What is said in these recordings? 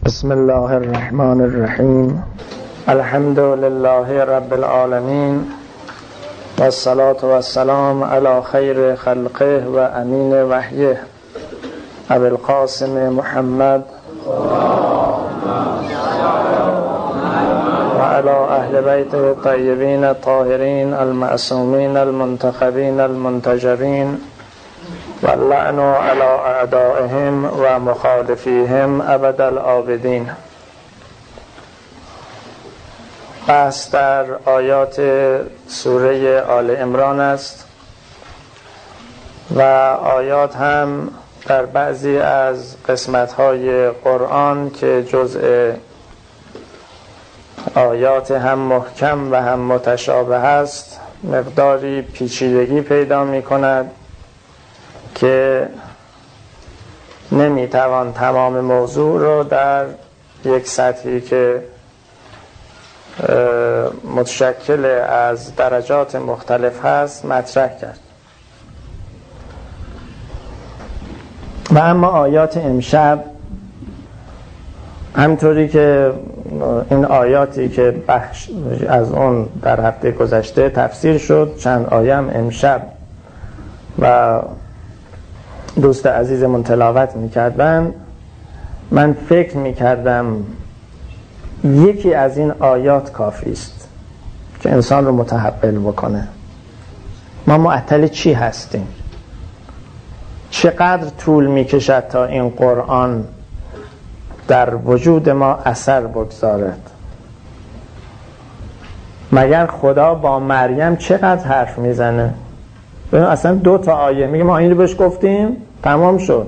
بسم الله الرحمن الرحیم. الحمد لله رب العالمین والصلاة والسلام علی خیر خلقه و امین وحیه ابی القاسم محمد و علی اهل بیت الطیبین الطاهرین المعصومین المنتخبین المنتجبین واللعن علی اعدائهم و مخالفیهم ابد الآبدین. بحث در آیات سوره آل عمران است و آیات هم در بعضی از قسمت‌های قرآن که جزء آیات هم محکم و هم متشابه است مقداری پیچیدگی پیدا می‌کند که نمیتوان تمام موضوع رو در یک سطحی که متشکل از درجات مختلف هست مطرح کرد. و اما آیات امشب همطوری که این آیاتی که بخش از اون در هفته گذشته تفسیر شد، چند آیه هم امشب و دوست عزیزمون تلاوت میکردن، من فکر میکردم یکی از این آیات کافی است که انسان رو متحول بکنه. ما معطل چی هستیم؟ چقدر طول میکشد تا این قرآن در وجود ما اثر بگذارد؟ مگر خدا با مریم چقدر حرف میزنه؟ اصلا 2 آیه میگه ما این رو بهش گفتیم تمام شد.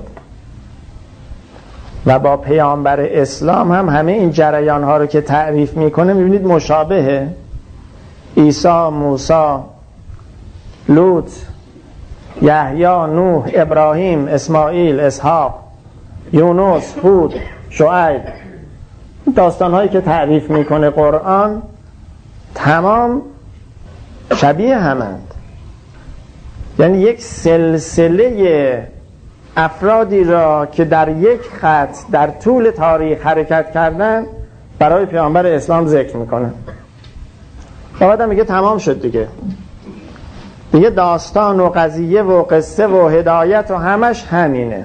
و با پیامبر اسلام هم همه این جریان ها رو که تعریف میکنه میبینید مشابهه. عیسی، موسی، لوط، یحیی، نوح، ابراهیم، اسماعیل، اسحاق، یونس، هود، شعیب، داستان هایی که تعریف میکنه قرآن تمام شبیه همند. یعنی یک سلسله افرادی را که در یک خط در طول تاریخ حرکت کردن برای پیامبر اسلام ذکر میکنه. بعد میگه تمام شد دیگه داستان و قضیه و قصه و هدایت و همش همینه.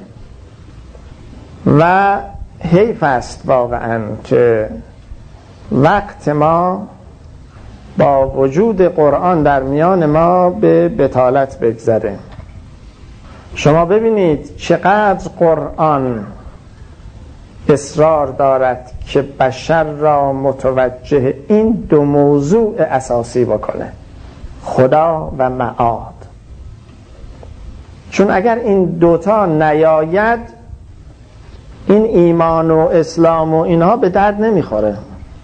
و حیف است واقعا که وقت ما با وجود قرآن در میان ما به بطالت بگذره. شما ببینید چقدر قرآن اصرار دارد که بشر را متوجه این 2 موضوع اساسی بکنه، خدا و معاد. چون اگر این 2 نیاید این ایمان و اسلام و اینها به درد نمیخوره.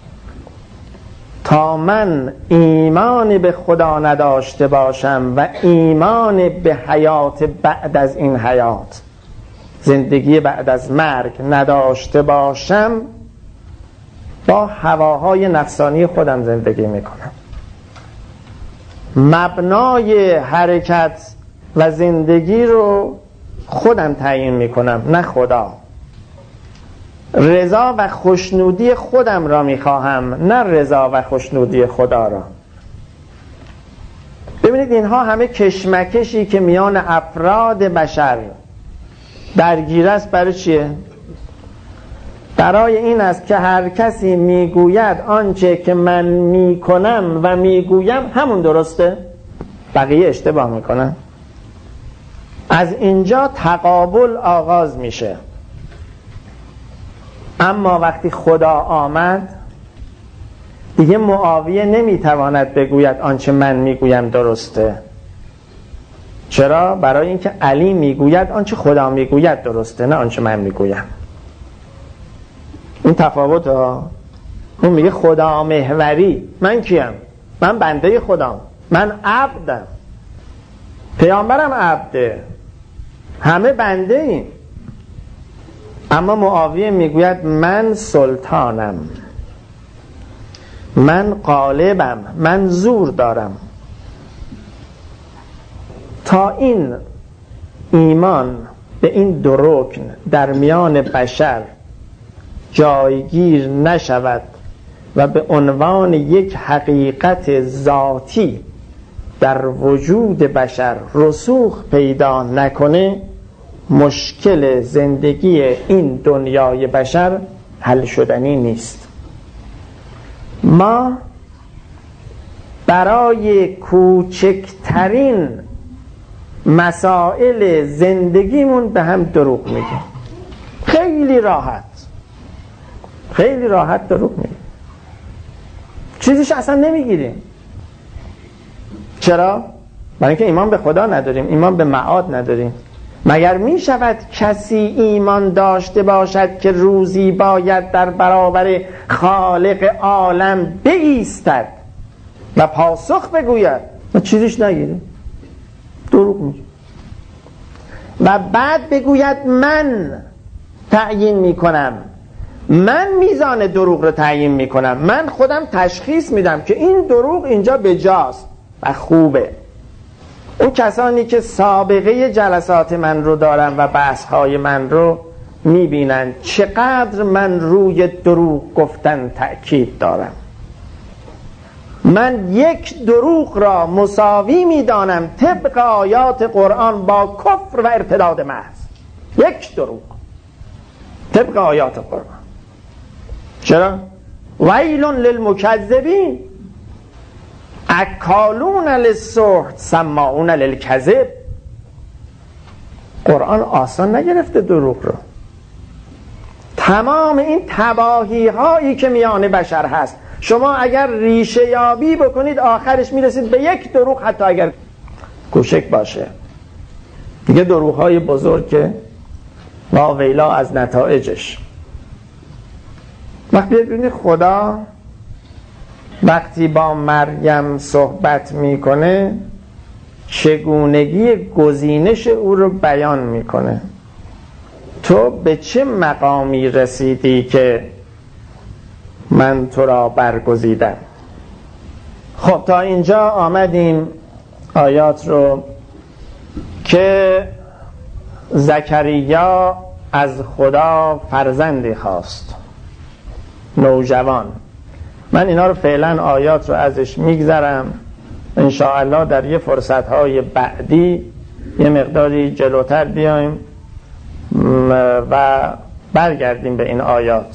تا من ایمان به خدا نداشته باشم و ایمان به حیات بعد از این حیات، زندگی بعد از مرگ نداشته باشم، با هواهای نفسانی خودم زندگی میکنم. مبنای حرکت و زندگی رو خودم تعیین میکنم، نه خدا. رضا و خوشنودی خودم را میخواهم، نه رضا و خوشنودی خدا را. ببینید اینها همه کشمکشی که میان افراد بشر درگیر است برای چیه؟ برای این است که هر کسی میگوید آنچه که من میکنم و میگویم همون درسته، بقیه اشتباه میکنن. از اینجا تقابل آغاز میشه. اما وقتی خدا آمد دیگه معاویه نمیتواند بگوید آنچه من میگویم درسته. چرا؟ برای اینکه علی میگوید آنچه خدا میگوید درسته، نه آنچه من میگویم. این تفاوت ها. اون میگه خدا محوری. من کیم؟ من بنده خدام، من عبدم، پیامبرم عبده، همه بنده ایم. اما معاویه میگوید من سلطانم، من غالبم، من زور دارم. تا این ایمان به این 2 رکن در میان بشر جایگیر نشود و به عنوان یک حقیقت ذاتی در وجود بشر رسوخ پیدا نکنه، مشکل زندگی این دنیای بشر حل شدنی نیست. ما برای کوچکترین مسائل زندگیمون به هم دروغ میگیم. خیلی راحت دروغ میگیم، چیزیش اصلا نمیگیریم. چرا؟ برای اینکه ایمان به خدا نداریم، ایمان به معاد نداریم. مگر می شود کسی ایمان داشته باشد که روزی باید در برابر خالق عالم بایستد و پاسخ بگوید و چیزیش نگیره؟ دروغ میگه. و بعد بگوید من تعیین میکنم، من میزان دروغ رو تعیین میکنم، من خودم تشخیص میدم که این دروغ اینجا بجاست و خوبه. اون کسانی که سابقه جلسات من رو دارن و بحث‌های من رو میبینن چقدر من روی دروغ گفتن تأکید دارم. من یک دروغ را مساوی میدانم طبق آیات قرآن با کفر و ارتداد محض. یک دروغ طبق آیات قرآن. چرا؟ ویل للمکذبین اکالون للسحت سماعون للکذب. قرآن آسان نگرفته دروغ رو. تمام این تباهی هایی که میان بشر هست، شما اگر ریشه یابی بکنید آخرش میرسید به یک دروغ، حتی اگر کوچک باشه. دیگه دروغ های بزرگ که واویلا از نتایجش. وقتی ببینید خدا وقتی با مریم صحبت میکنه چگونگی گزینش او رو بیان میکنه. تو به چه مقامی رسیدی که من تو را برگزیدم؟ خب تا اینجا آمدیم آیات رو که زکریا از خدا فرزندی خواست، نوجوان. من اینا رو فعلا آیات رو ازش میگذرم، انشاءالله در یه فرصتهای بعدی یه مقداری جلوتر بیایم و برگردیم به این آیات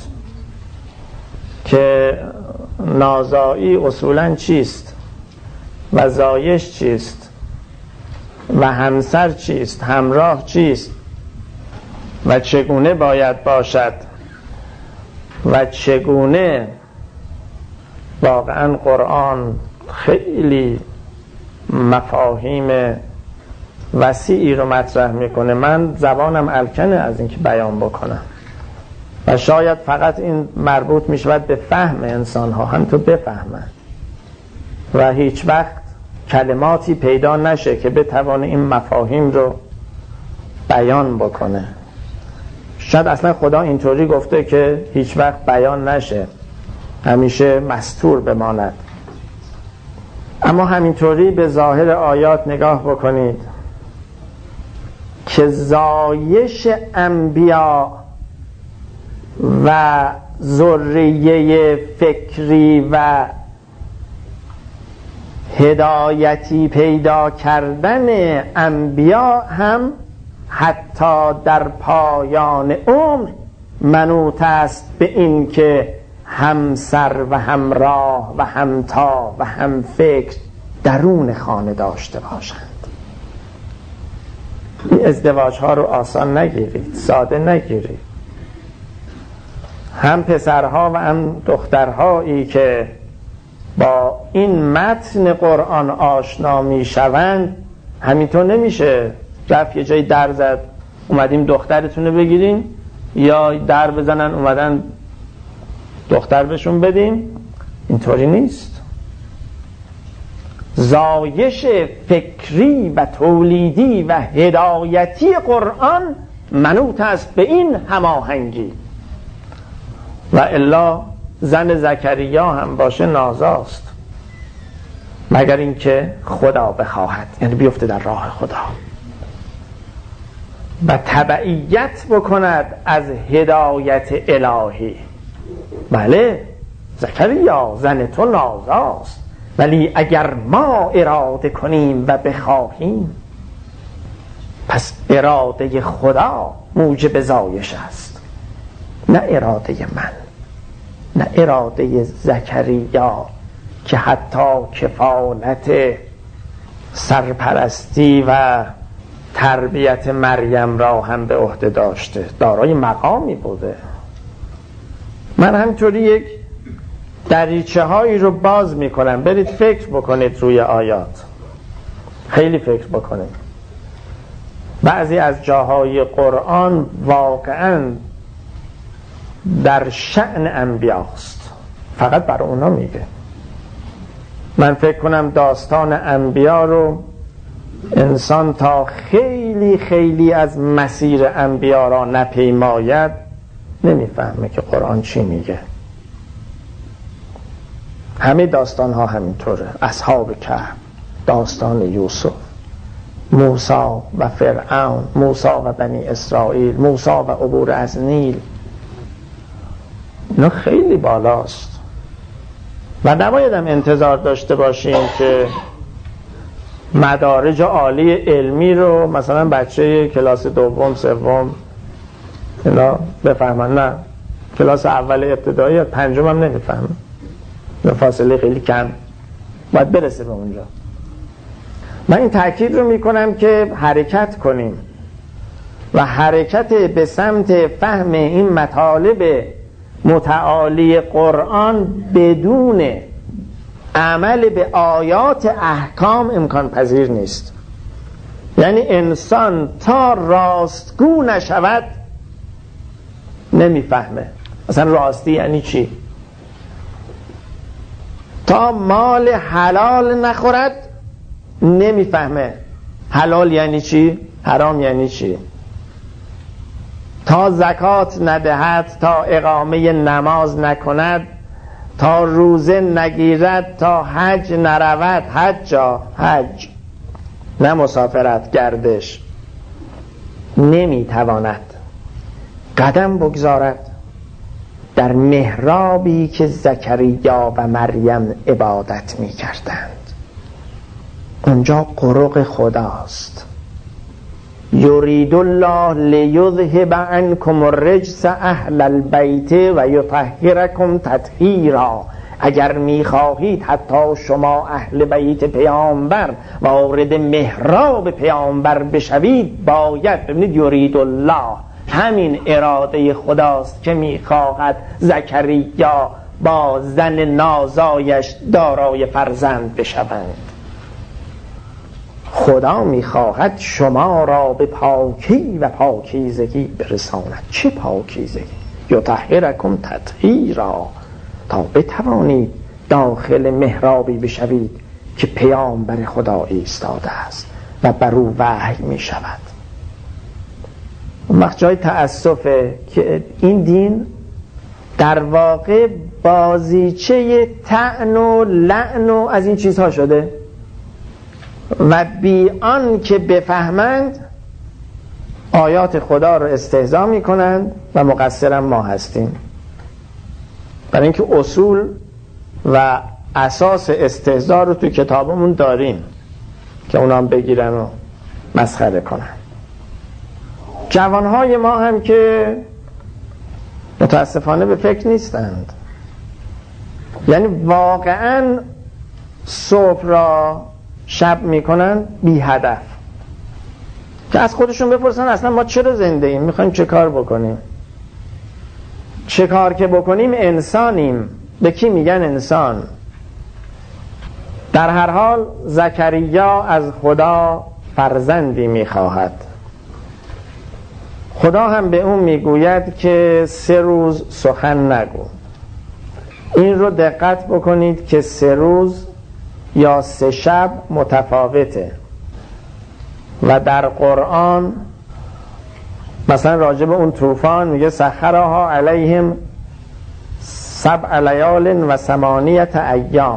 که نازایی اصولا چیست و زایش چیست و همسر چیست، همراه چیست و چگونه باید باشد و چگونه واقعا قرآن خیلی مفاهیم وسیعی رو مطرح میکنه. من زبانم الکنه از اینکه بیان بکنم و شاید فقط این مربوط میشود به فهم انسان ها، هم تو بفهمن و هیچ وقت کلماتی پیدا نشه که بتوانه این مفاهیم رو بیان بکنه. شاید اصلا خدا اینطوری گفته که هیچ وقت بیان نشه، همیشه مستور بماند. اما همینطوری به ظاهر آیات نگاه بکنید که زایش انبیا و ذریه فکری و هدایتی پیدا کردن انبیا هم حتی در پایان عمر منوط است به این که همسر و همراه و همتا و هم فکر درون خانه داشته باشند. این ازدواج ها رو آسان نگیرید، ساده نگیرید. هم پسرها و هم دخترهایی که با این متن قرآن آشنا می شوند همینطور نمیشه رفت یه جایی در زد اومدیم دخترتون رو بگیریم، یا در بزنن اومدن دختر بهشون بدیم. اینطوری نیست. زایش فکری و تولیدی و هدایتی قرآن منوط است به این هماهنگی و الا زن زکریا هم باشه نازاست، مگر اینکه خدا بخواهد، یعنی بیفته در راه خدا. و تبعیت بکند از هدایت الهی. بله زکریا زن تو نازاست، ولی اگر ما اراده کنیم و بخواهیم پس اراده خدا موجب زایش است، نه اراده من، نه اراده زکریا که حتی کفالت سرپرستی و تربیت مریم را هم به عهده داشته، دارای مقامی بوده. من همطوری یک دریچه هایی رو باز میکنم، برید فکر بکنید روی آیات، خیلی فکر بکنید. بعضی از جاهای قرآن واقعا در شأن انبیاست، فقط برای اونا میگه. من فکر کنم داستان انبیا رو انسان تا خیلی خیلی از مسیر انبیا را نپیماید نمیفهمه که قرآن چی میگه. همه داستان ها همینطوره، اصحاب کهف، داستان یوسف، موسی و فرعون، موسی و بنی اسرائیل، موسی و عبور از نیل، اینا خیلی بالاست و نباید هم انتظار داشته باشیم که مدارج عالی علمی رو مثلا بچه کلاس دوم سوم اینا بفهمن. نه، کلاس اول ابتدایی از پنجم هم نمیفهمه، فاصله خیلی کم، باید برسه به اونجا. من این تأکید رو میکنم که حرکت کنیم و حرکت به سمت فهم این مطالب متعالی قرآن بدون عمل به آیات احکام امکان پذیر نیست. یعنی انسان تا راستگو نشود نمیفهمه مثلا راستی یعنی چی، تا مال حلال نخورد نمیفهمه حلال یعنی چی، حرام یعنی چی، تا زکات ندهد، تا اقامه نماز نکند، تا روزه نگیرد، تا حج نرود، حج نه مسافرت گردش، نمیتواند قدم بگذارد در محرابی که زکریا و مریم عبادت میکردند. اونجا قرق خداست. یرید الله لیذهب عنکم الرجس اهل البیت و یطهرکم تطهیرا. اگر میخواهید حتی شما اهل بیت پیامبر وارد محراب پیامبر بشوید، باید ببینید یرید الله، همین اراده خداست که میخواهد زکریا با زن نازایش دارای فرزند بشوند. خدا میخواهد شما را به پاکی و پاکیزگی برساند. چه پاکیزگی؟ یطهرکم تطهیرا، تا بتوانید داخل محرابی بشوید که پیامبر خدا ایستاده است و بر او وحی میشود. جای تأسفه که این دین در واقع بازیچه طعن و لعن و از این چیزها شده و بی آن که بفهمند آیات خدا رو استهزا میکنند و مقصرم ما هستیم. برای اینکه اصول و اساس استهزا رو تو کتابمون داریم که اونا هم بگیرن و مسخره کنن. جوانهای ما هم که متاسفانه به فکر نیستند، یعنی واقعا صبح را شب میکنن بی هدف، که از خودشون بپرسن اصلا ما چرا زنده ایم، میخوایم چه کار بکنیم، چه کار که بکنیم انسانیم. به کی میگن انسان؟ در هر حال زکریا از خدا فرزندی میخواهد. خدا هم به اون میگوید که 3 روز سخن نگو. این رو دقت بکنید که 3 روز یا 3 شب متفاوته و در قرآن مثلا راجب اون طوفان میگه سخرها علیهم 7 لیال و 8 ایام،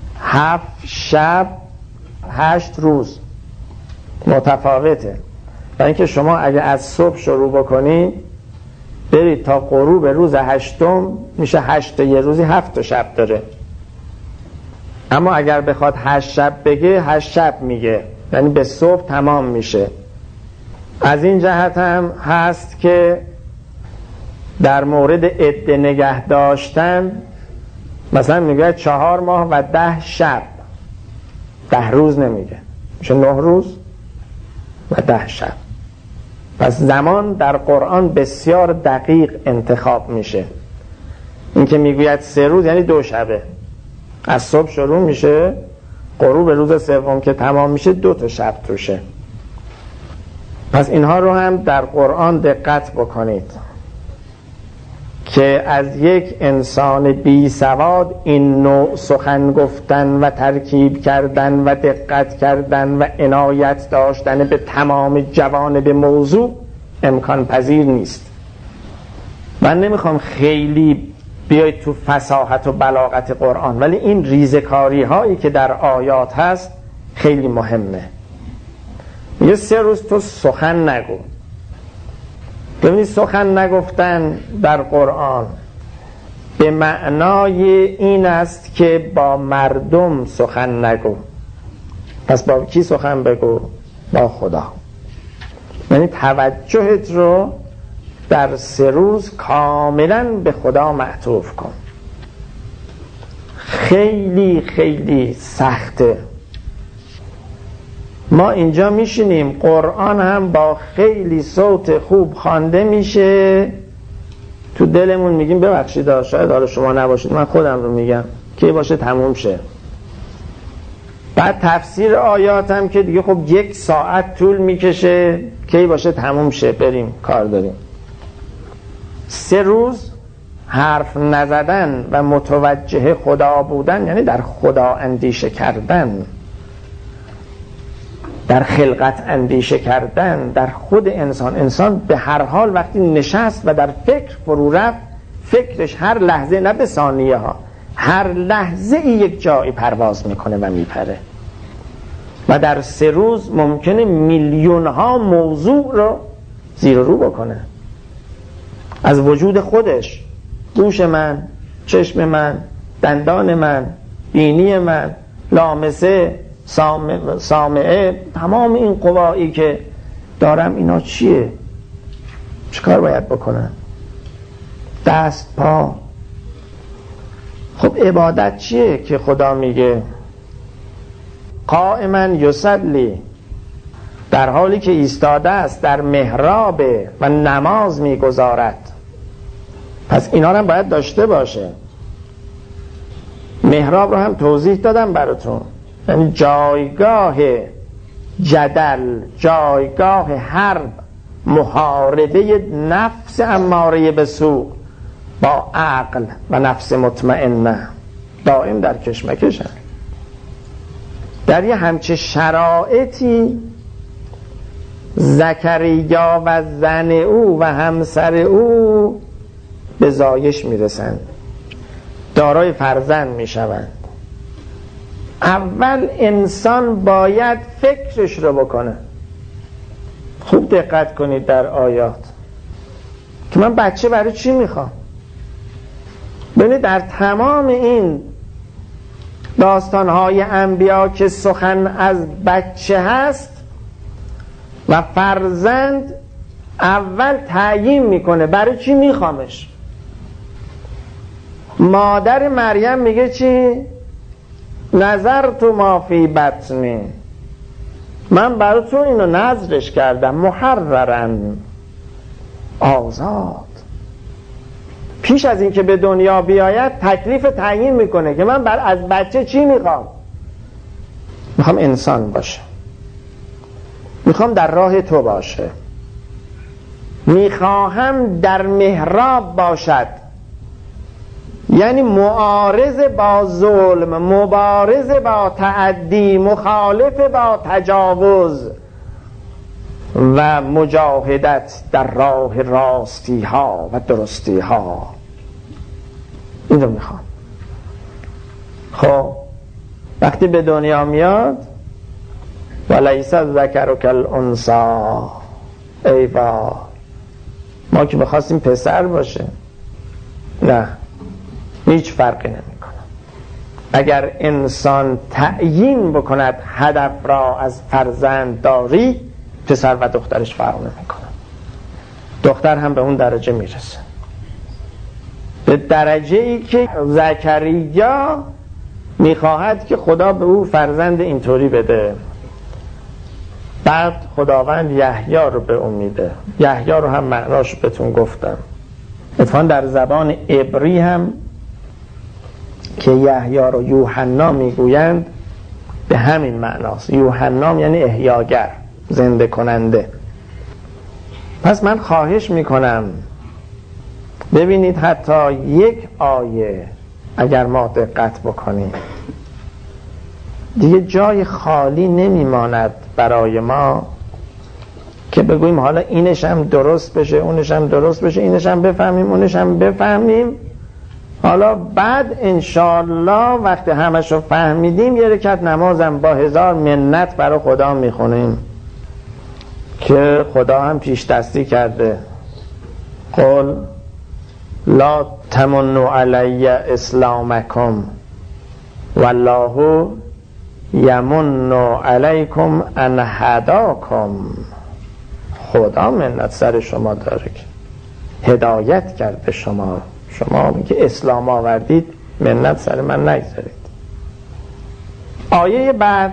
7 شب 8 روز متفاوته. برای اینکه شما اگه از صبح شروع بکنید برید تا غروب روز 8 میشه 8 یه روزی 7 شب داره. اما اگر بخواد 8 شب بگه 8 شب میگه، یعنی به صبح تمام میشه. از این جهت هم هست که در مورد عده نگه داشتن مثلا میگه 4 ماه و 10 شب، 10 روز نمیگه، میشه 9 روز و 10 شب. پس زمان در قرآن بسیار دقیق انتخاب میشه. این که میگوید 3 روز یعنی 2 شبه، از صبح شروع میشه غروب روز سوم که تمام میشه 2 شب توشه. پس اینها رو هم در قرآن دقت بکنید که از یک انسان بی سواد این نوع سخن گفتن و ترکیب کردن و دقت کردن و عنایت داشتن به تمام جوانب موضوع امکان پذیر نیست. من نمیخوام خیلی بیاید تو فصاحت و بلاغت قرآن، ولی این ریزکاری هایی که در آیات هست خیلی مهمه. یه 3 روز تو سخن نگو. ببینید سخن نگفتن در قرآن به معنای این است که با مردم سخن نگو. پس با کی سخن بگو؟ با خدا. یعنی توجهت رو در 3 روز کاملا به خدا معطوف کن. خیلی خیلی سخته. ما اینجا میشینیم قرآن هم با خیلی صوت خوب خوانده میشه، تو دلمون میگیم ببخشید شاید حالا شما نباشید، من خودم رو میگم کی باشه تموم شه. بعد تفسیر آیات هم که دیگه خب 1 ساعت طول میکشه، کی باشه تموم شه بریم کار داریم. 3 روز حرف نزدن و متوجه خدا بودن یعنی در خدا اندیشه کردن، در خلقت اندیشه کردن، در خود انسان به هر حال وقتی نشست و در فکر فرو رفت، فکرش هر لحظه نه به ثانیه ها، هر لحظه یک جایی پرواز میکنه و میپره و در 3 روز ممکنه میلیون ها موضوع رو زیر و رو بکنه از وجود خودش. گوش من، چشم من، دندان من، بینی من، لامسه، سامعه، تمام این قوایی که دارم اینا چیه؟ چیکار باید بکنم؟ دست، پا. خب عبادت چیه که خدا میگه قائما یصلی، در حالی که ایستاده است در محراب و نماز میگذارد. پس اینا رو هم باید داشته باشه. محراب رو هم توضیح دادم براتون، یعنی جایگاه جدل، جایگاه حرب، محاربه نفس اماره به سوء با عقل و نفس مطمئنه، دائم در کشمکشن. در یه همچه شرایطی زکریا و زن او و همسر او به زایش میرسند، دارای فرزند میشوند. اول انسان باید فکرش رو بکنه. خوب دقت کنید در آیات که من بچه برای چی میخوام. ببینید در تمام این داستانهای انبیا که سخن از بچه هست و فرزند، اول تعیین میکنه برای چی میخوامش. مادر مریم میگه چی؟ نظر تو ما فی بطنی، من برای تو اینو نظرش کردم محررن، آزاد. پیش از این که به دنیا بیاید تکلیف تعیین میکنه که من از بچه چی میخوام. میخوام انسان باشه، میخوام در راه تو باشه، میخواهم در محراب باشد، یعنی معارض با ظلم، مبارز با تعدی، مخالف با تجاوز و مجاهدت در راه راستی ها و درستی ها. این رو میخوام. خب وقتی به دنیا میاد ولیس الذکر کالانثی، ای با ما که می‌خواستیم پسر باشه. نه، هیچ فرقی نمی‌کنه. اگر انسان تعیین بکند هدف را از فرزند داری، پسر و دخترش فرق نمی‌کنه. دختر هم به اون درجه میرسه، به درجه ای که زکریا میخواهد که خدا به او فرزند اینطوری بده. بعد خداوند یحیی رو به اون میده. یحیی رو هم معناش بهتون گفتم. اتفاقا در زبان عبری هم که یحیی رو یوحنا میگویند به همین معناست. یوحنا یعنی احیاگر، زنده کننده. پس من خواهش میکنم ببینید حتی یک آیه اگر ما دقت بکنیم دیگه جای خالی نمیماند برای ما که بگوییم حالا اینش هم درست بشه، اونش هم درست بشه، اینش هم بفهمیم، اونش هم بفهمیم. حالا بعد انشالله وقتی همشو فهمیدیم یه رکعت نمازم با 1000 منت برای خدا میخونیم که خدا هم پیش دستی کرده. قل لا تمنوا علی اسلامکم والله یمن علیکم ان هداکم. خدا منت سر شما داره که هدایت کرده شما که اسلام آوردید، منت سر من نگذارید. آیه بعد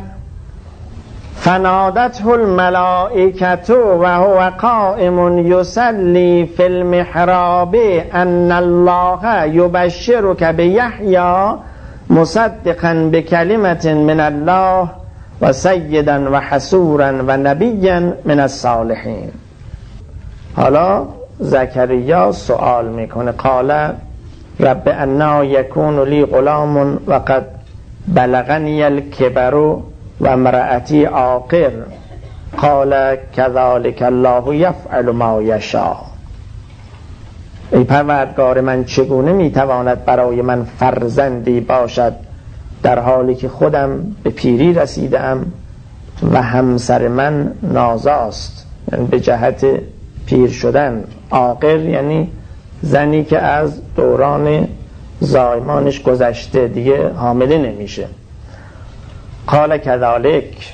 فنادته الملائکة و هو قائم یصلی فی المحراب ان الله یبشرک بیحیی مصدقا بکلمة من الله و سیدا و حصورا و نبیا من الصالحین. حالا زکریا سوال میکنه قال رب انا یکون لی غلام و قد بلغنی الکبر و امرأتی عاقر قال کذلک الله یفعل ما یشاء. ای پروردگار من چگونه میتواند برای من فرزندی باشد در حالی که خودم به پیری رسیدم و همسر من نازاست، یعنی به جهت پیر شدن. عاقر یعنی زنی که از دوران زایمانش گذشته دیگه حامله نمیشه. قال کذالک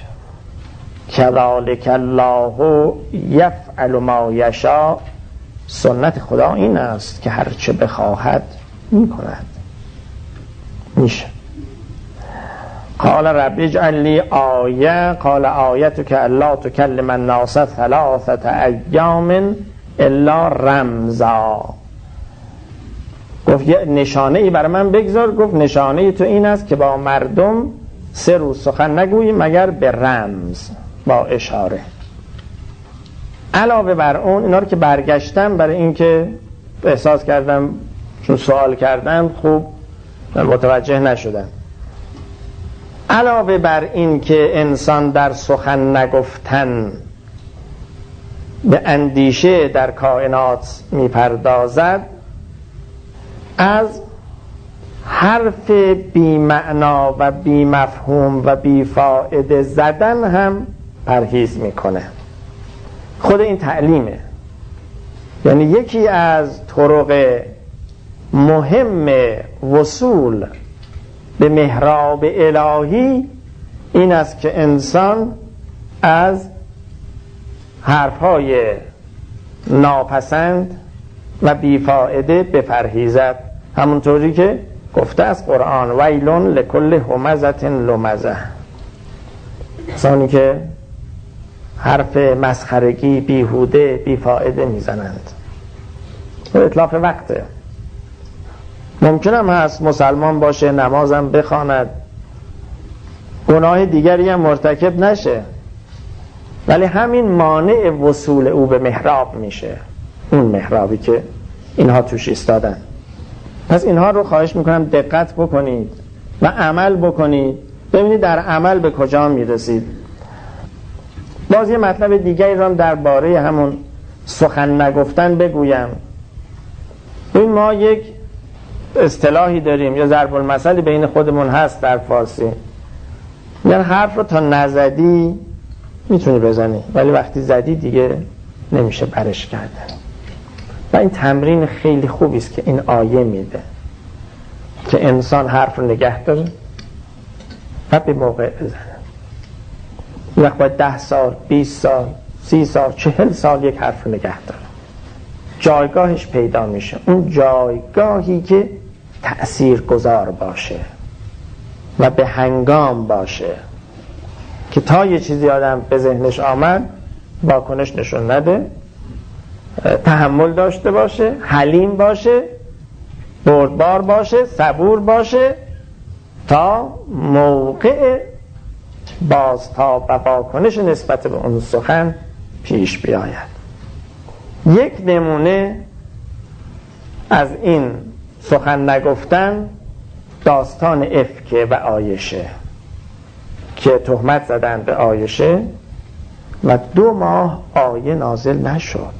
الله یفعل ما یشاء. سنت خدا این است که هر چه بخواهد میکند، میشه. قال رب اجعل لی آیه قال آیتک الا تکلم الناس 3 ایام الا رمزا. گفت یه نشانه ای برای من بگذار. گفت نشانه تو این است که با مردم 3 روز سخن نگویی مگر به رمز، با اشاره. علاوه بر اون اینا رو که برگشتم برای اینکه احساس کردم چون سوال کردم خوب متوجه نشدم. علاوه بر این که انسان در سخن نگفتن به اندیشه در کائنات میپردازد، از حرف بی معنا و بی مفهوم و بی فایده زدن هم پرهیز میکنه. خود این تعلیمه. یعنی یکی از طرق مهم وصول به محراب الهی این است که انسان از حرفهای ناپسند و بیفائده بپرهیزد. همونطوری که گفته از قرآن ویلون لکل همزة لمزة، کسانی که حرف مسخرگی بیهوده بیفائده میزنند. و اطلاف وقته. ممکن هم هست مسلمان باشه، نمازم بخواند، گناه دیگری هم مرتکب نشه، ولی همین مانع وصول او به محراب میشه، اون محرابی که اینها توش ایستادن. پس اینها رو خواهش میکنم دقت بکنید و عمل بکنید، ببینید در عمل به کجا میرسید. باز یه مطلب دیگری رو هم درباره همون سخن نگفتن بگویم. این ما یک اصطلاحی داریم یا ضرب المثلی بین خودمون هست در فارسی، یعنی حرف رو تا نزدی میتونی بزنی، ولی وقتی زدی دیگه نمیشه برش کردن. و این تمرین خیلی خوبی است که این آیه میده که انسان حرف رو نگه داره و به موقع بزنه. این وقت باید 10 سال 20 سال 30 سال 40 سال یک حرف رو نگه داره، جایگاهش پیدا میشه، اون جایگاهی که تأثیر گذار باشه و به هنگام باشه که تا یه چیزی آدم به ذهنش آمد واکنش نشون نده، تحمل داشته باشه، حلیم باشه، بردبار باشه، صبور باشه تا موقع بازتاب و واکنش نسبت به اون سخن پیش بیاید. یک نمونه از این سخن نگفتن داستان افک و عایشه که تهمت زدن به عایشه و 2 ماه آیه نازل نشد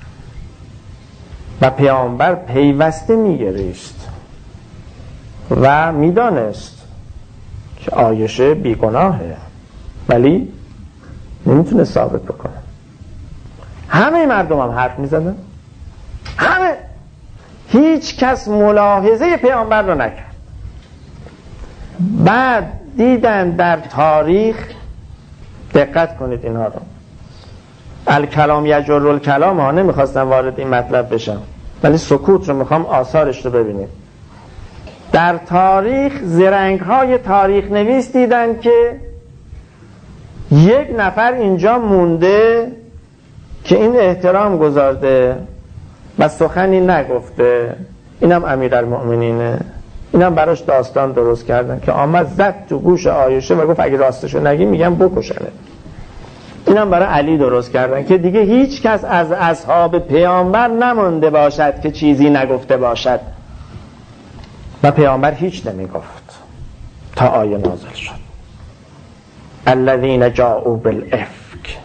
و پیامبر پیوسته میگریست و میدانست که عایشه بیگناهه ولی نمیتونه ثابت بکنه. همه مردم هم حرف میزدن، همه، هیچ کس ملاحظه پیامبر رو نکرد. بعد دیدن در تاریخ، دقت کنید اینها رو، الکلام یجر الکلام ها، نمیخواستم وارد این مطلب بشم ولی سکوت رو میخوام آثارش رو ببینید. در تاریخ زرنگ های تاریخ نویس دیدن که یک نفر اینجا مونده که این احترام گذارده و سخنی نگفته، اینم امیرالمؤمنینه، اینم براش داستان درست کردن که آمد زد تو گوش عایشه و گفت اگه راستشو نگی میگم بکشنه. اینم برای علی درست کردن که دیگه هیچ کس از اصحاب پیامبر نمونده باشد که چیزی نگفته باشد و پیامبر هیچ نمیگفت تا آیه نازل شد. الذین جاءوا بالافک،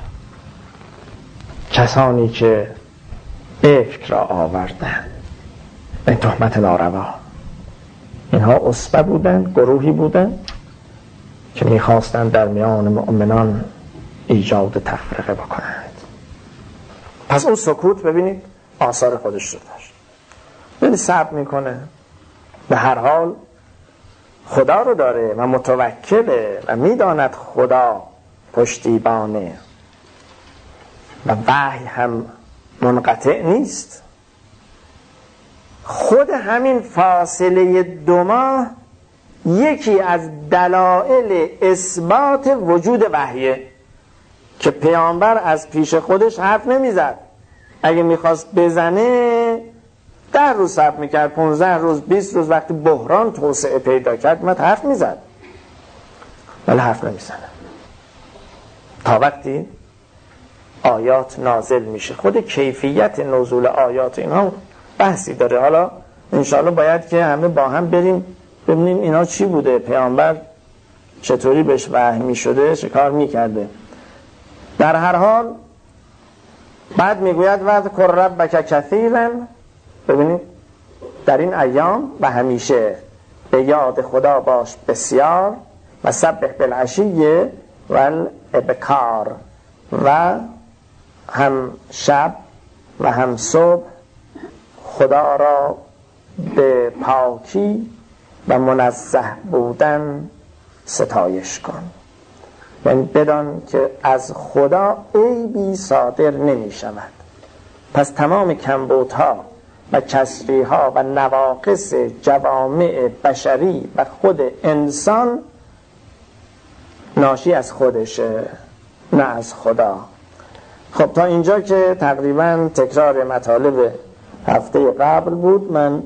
کسانی که افک را آوردند، این تهمت ناروا. اینها عصبه بودند، گروهی بودند که میخواستند در میان مؤمنان ایجاد تفرقه بکنند. پس اون سکوت ببینید آثار خودش رو داشت. ببینید صبر میکنه، به هر حال خدا رو داره و متوکله و میداند خدا پشتیبانه و وحی هم منقطع نیست. خود همین فاصله 2 ماه یکی از دلایل اثبات وجود وحیه که پیامبر از پیش خودش حرف نمیزد. اگه میخواست بزنه 10 روز صبر میکرد، 15 روز، 20 روز، وقتی بحران توسعه پیدا کرد اومد حرف میزد، ولی حرف نمیزنه تا وقتی آیات نازل میشه. خود کیفیت نزول آیات اینها بحثی داره. حالا انشاءالله باید که همه با هم بریم ببینیم اینا چی بوده، پیامبر چطوری بهش وحی میشده، چه کار میکرده. در هر حال بعد میگوید وذکر ربک کثیرا، ببینید در این ایام و همیشه به یاد خدا باش بسیار و سبح بالعشی و الابکار، و هم شب و هم صبح خدا را به پاکی و منزه بودن ستایش کن. یعنی بدان که از خدا عیبی صادر نمی شود. پس تمام کمبودها و کسریها و نواقص جوامع بشری و خود انسان ناشی از خودشه، نه از خدا. خب تا اینجا که تقریبا تکرار مطالب هفته قبل بود، من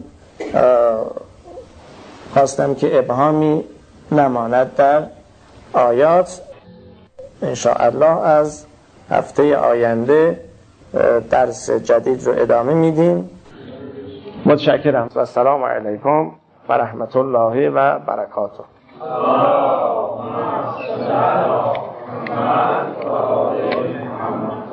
خواستم که ابهامی نماند در آیات. انشاءالله از هفته آینده درس جدید رو ادامه میدیم. متشکرم و السلام علیکم و رحمت الله و برکاته. اللهم صل علی محمد و آل محمد.